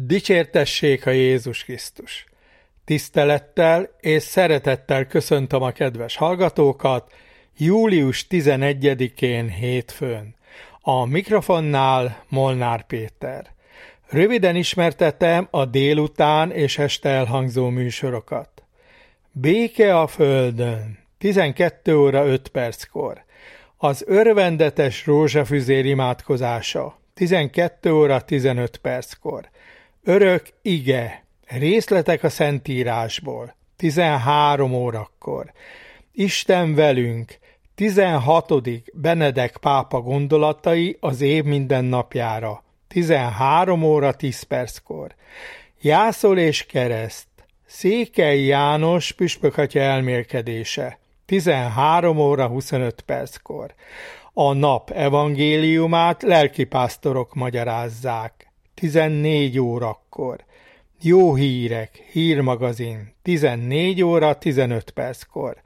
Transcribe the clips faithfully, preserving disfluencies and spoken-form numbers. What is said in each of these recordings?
Dicsértessék a Jézus Krisztus! Tisztelettel és szeretettel köszöntöm a kedves hallgatókat július tizenegyedikén hétfőn. A mikrofonnál Molnár Péter. Röviden ismertetem a délután és este elhangzó műsorokat. Béke a földön, tizenkét óra öt perckor. Az örvendetes rózsafüzér imádkozása, tizenkét óra tizenöt perckor. Örök ige, részletek a Szentírásból, tizenhárom órakor. Isten velünk, tizenhatodik Benedek pápa gondolatai az év minden napjára, tizenhárom óra tíz perckor. Jászol és kereszt, Székely János püspökatya elmélkedése, tizenhárom óra huszonöt perckor. A nap evangéliumát lelkipásztorok magyarázzák, tizennégy órakor. Jó hírek, hírmagazin, tizennégy óra tizenöt perckor.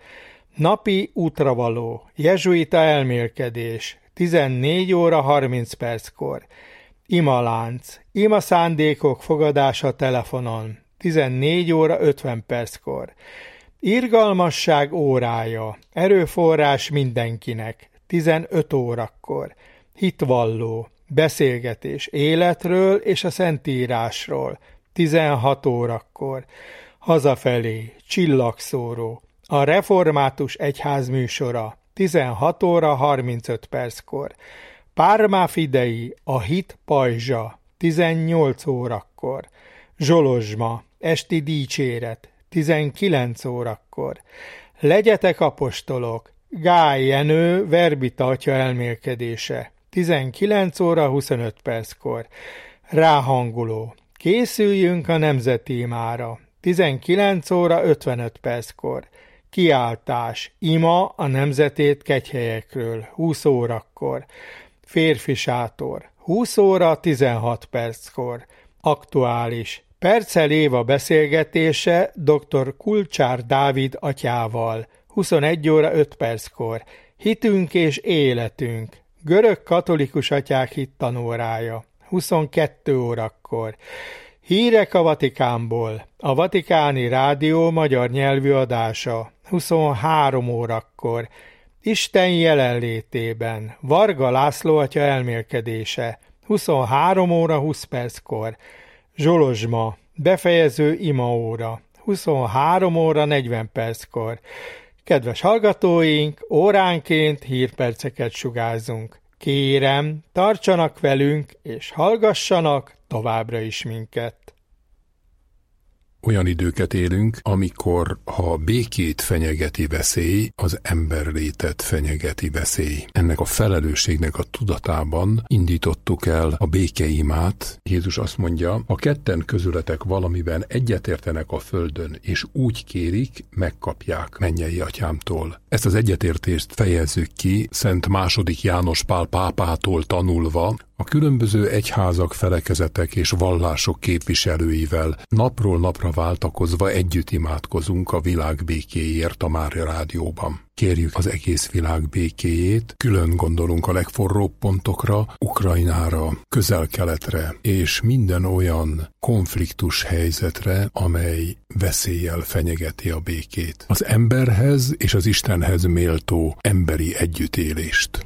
Napi útravaló, jezsuita elmélkedés, tizennégy óra harminc perckor. Imalánc, ima szándékok fogadása telefonon, tizennégy óra ötven perckor. Irgalmasság órája, erőforrás mindenkinek, tizenöt órakor. Hitvalló, beszélgetés életről és a Szentírásról, tizenhat órakor. Hazafelé, csillagszóró, a református egyház műsora, tizenhat óra harmincöt perckor. Pármá Fidei, a hit pajzsa, tizennyolc órakor. Zsolozsma, esti dicséret, tizenkilenc órakor. Legyetek apostolok, Gály Jenő verbita atya elmélkedése, tizenkilenc óra huszonöt perckor. Ráhangoló, készüljünk a nemzeti imára, tizenkilenc óra ötvenöt perckor. Kiáltás, ima a nemzetét kegyhelyekről, húsz órakor. Férfi sátor, húsz óra tizenhat perckor. Aktuális, Perccel Éva beszélgetése dr. Kulcsár Dávid atyával, huszonegy óra öt perckor. Hitünk és életünk, görög katolikus atyák hittanórája, huszonkettő órakor. Hírek a Vatikánból, a Vatikáni Rádió magyar nyelvű adása, huszonhárom órakor. Isten jelenlétében, Varga László atya elmélkedése, huszonhárom óra húsz perckor. Zsolozsma, befejező imaóra, huszonhárom óra negyven perckor. Kedves hallgatóink, óránként hírperceket sugárzunk. Kérem, tartsanak velünk, és hallgassanak továbbra is minket. Olyan időket élünk, amikor, ha a békét fenyegeti veszély, az emberlétet fenyegeti veszély. Ennek a felelősségnek a tudatában indítottuk el a békeimát. Jézus azt mondja, ha ketten közületek valamiben egyetértenek a földön, és úgy kérik, megkapják mennyei atyámtól. Ezt az egyetértést fejezzük ki Szent második János Pál pápától tanulva, a különböző egyházak, felekezetek és vallások képviselőivel napról napra váltakozva együtt imádkozunk a világ békéért a Mária Rádióban. Kérjük az egész világ békéjét, külön gondolunk a legforróbb pontokra, Ukrajnára, Közel-Keletre és minden olyan konfliktus helyzetre, amely veszéllyel fenyegeti a békét. Az emberhez és az Istenhez méltó emberi együttélést.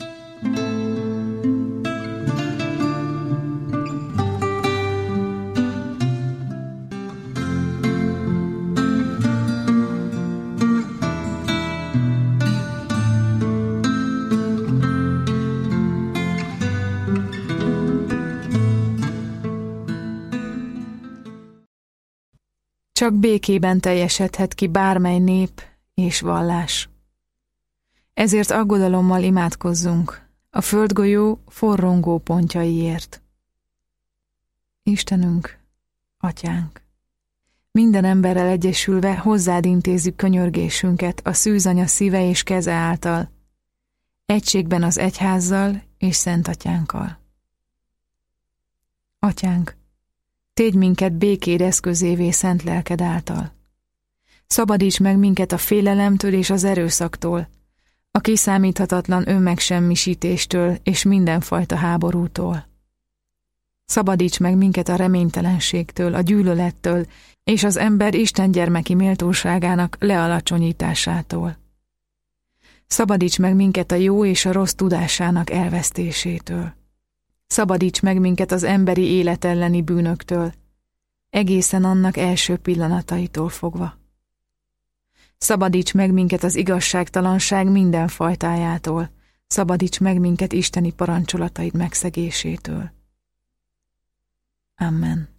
Csak békében teljesedhet ki bármely nép és vallás. Ezért aggodalommal imádkozzunk a földgolyó forrongó pontjaiért. Istenünk, Atyánk, minden emberrel egyesülve hozzád intézzük könyörgésünket a szűzanya szíve és keze által, egységben az egyházzal és Szent Atyánkkal. Atyánk, tégy minket békéd eszközévé szent lelked által. Szabadíts meg minket a félelemtől és az erőszaktól, a kiszámíthatatlan önmegsemmisítéstől és mindenfajta háborútól. Szabadíts meg minket a reménytelenségtől, a gyűlölettől, és az ember Isten gyermeki méltóságának lealacsonyításától. Szabadíts meg minket a jó és a rossz tudásának elvesztésétől. Szabadíts meg minket az emberi élet elleni bűnöktől, egészen annak első pillanataitól fogva. Szabadíts meg minket az igazságtalanság minden fajtájától, szabadíts meg minket isteni parancsolataid megszegésétől. Amen.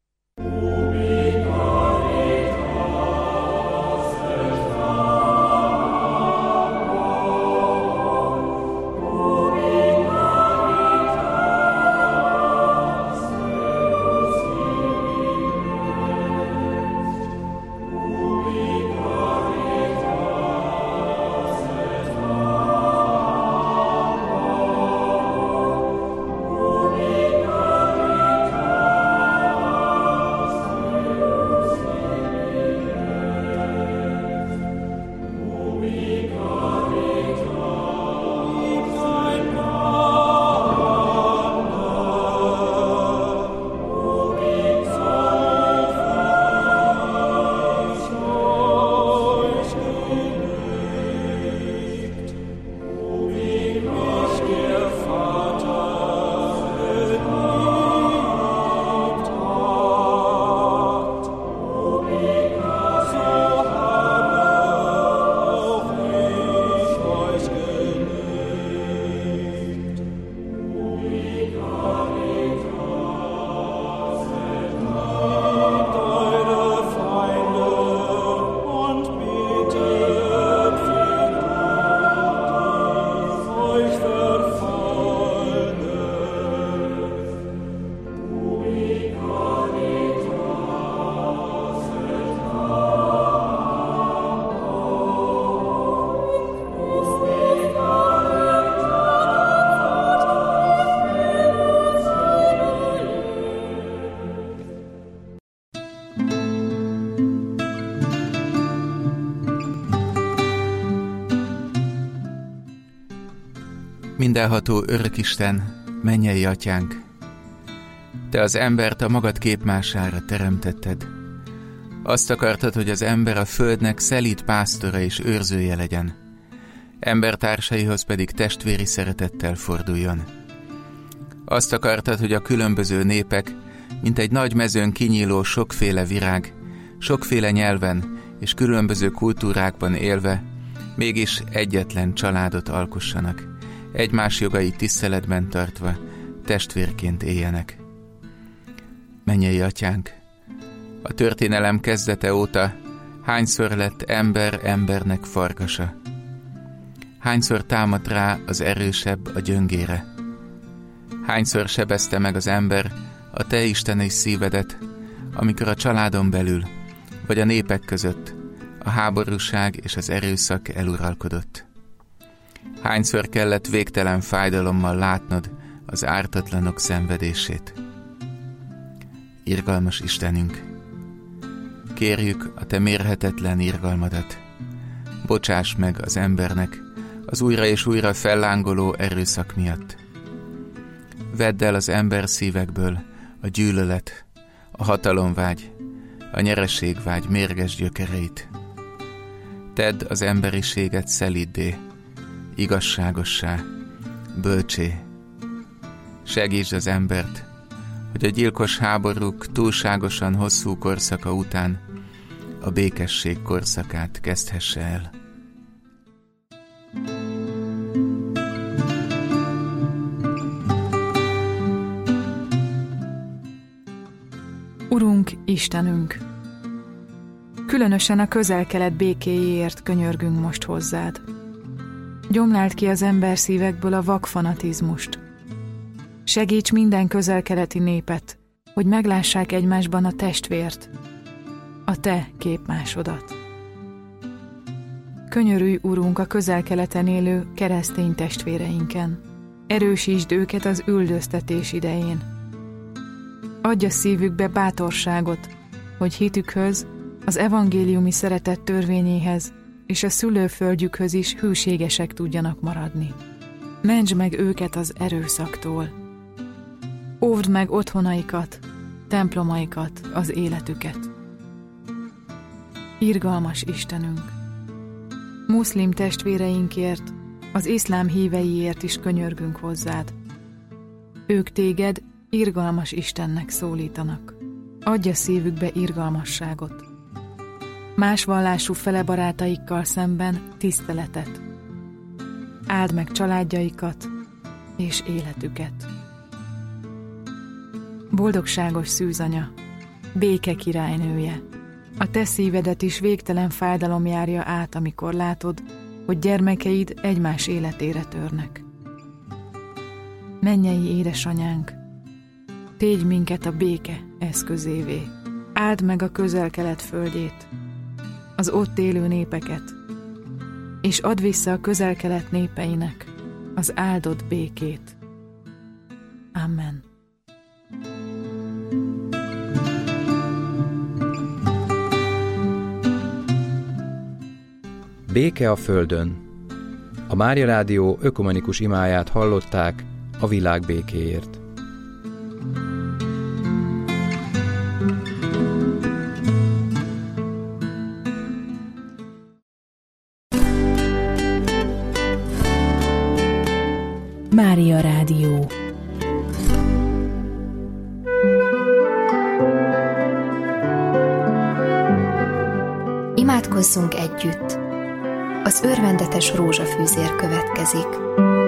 Mindenható Örökisten, mennyei Atyánk, Te az embert a magad képmására teremtetted. Azt akartad, hogy az ember a földnek szelíd pásztora és őrzője legyen, embertársaihoz pedig testvéri szeretettel forduljon. Azt akartad, hogy a különböző népek, mint egy nagy mezőn kinyíló sokféle virág, sokféle nyelven és különböző kultúrákban élve, mégis egyetlen családot alkossanak, egymás jogait tiszteletben tartva, testvérként éljenek. Mennyei Atyánk, a történelem kezdete óta hányszor lett ember embernek farkasa? Hányszor támad rá az erősebb a gyöngére? Hányszor sebezte meg az ember a te isteni szívedet, amikor a családon belül, vagy a népek között a háborúság és az erőszak eluralkodott? Hányszor kellett végtelen fájdalommal látnod az ártatlanok szenvedését? Irgalmas Istenünk, kérjük a te mérhetetlen irgalmadat. Bocsáss meg az embernek az újra és újra fellángoló erőszak miatt. Vedd el az ember szívekből a gyűlölet, a hatalomvágy, a nyereségvágy mérges gyökereit. Tedd az emberiséget szeliddé, igazságossá, bölcsé. Segítsd az embert, hogy a gyilkos háborúk túlságosan hosszú korszaka után a békesség korszakát kezdhesse el. Urunk, Istenünk! Különösen a közel-kelet békéjéért könyörgünk most hozzád. Gyomláld ki az ember szívekből a vak fanatizmust. Segíts minden közel-keleti népet, hogy meglássák egymásban a testvért, a te képmásodat. Könyörülj, Urunk, a közel-keleten élő keresztény testvéreinken. Erősítsd őket az üldöztetés idején. Adj a szívükbe bátorságot, hogy hitükhöz, az evangéliumi szeretet törvényéhez és a szülőföldjükhöz is hűségesek tudjanak maradni. Mentsd meg őket az erőszaktól. Óvd meg otthonaikat, templomaikat, az életüket. Irgalmas Istenünk! Muszlim testvéreinkért, az iszlám híveiért is könyörgünk hozzád. Ők téged irgalmas Istennek szólítanak. Adj a szívükbe irgalmasságot. Más vallású fele barátaikkal szemben tiszteletet. Áld meg családjaikat és életüket. Boldogságos szűzanya, béke királynője, a te szívedet is végtelen fájdalom járja át, amikor látod, hogy gyermekeid egymás életére törnek. Mennyei édesanyánk, tégy minket a béke eszközévé. Áld meg a Közel-Kelet földjét, az ott élő népeket, és add vissza a Közel-Kelet népeinek az áldott békét. Amen. Béke a földön. A Mária Rádió ökumenikus imáját hallották a világ békéért. Mária Rádió. Imádkozzunk együtt! Az örvendetes rózsafűzér következik.